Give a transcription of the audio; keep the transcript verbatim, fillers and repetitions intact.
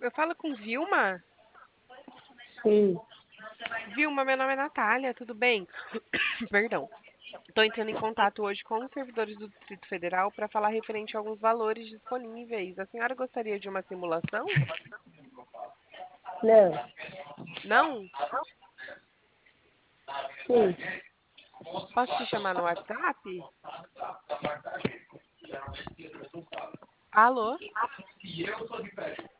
Eu falo com Vilma? Sim, Vilma, meu nome é Natália, tudo bem? Perdão. Estou entrando em contato hoje com os servidores do Distrito Federal para falar referente a alguns valores disponíveis. A senhora gostaria de uma simulação? não, Não? sim, Posso te chamar no WhatsApp? Alô?